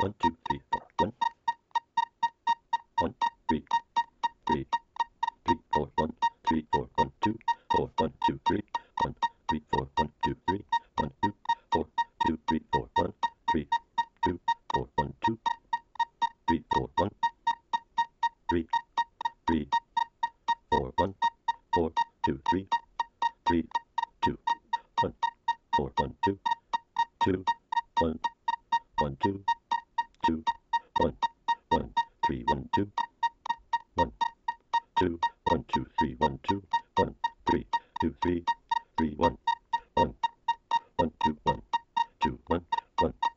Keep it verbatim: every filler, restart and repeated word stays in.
one, two, three, four. One, one, three, three, three, four. One, three, four. One, two, four. One, two, three. One, three, four. One, two, three. One, two, four. Two, three, four. One, three, two, four. One, two, three, four. One, three, three, four. One, four, two, three, three, two, one, four, one, two, two, one, one, two, two, one, one, three, one, two, one, two, one, two, three, one, two, one, three, two, three, three, one, one, one, two, one, two, one, one.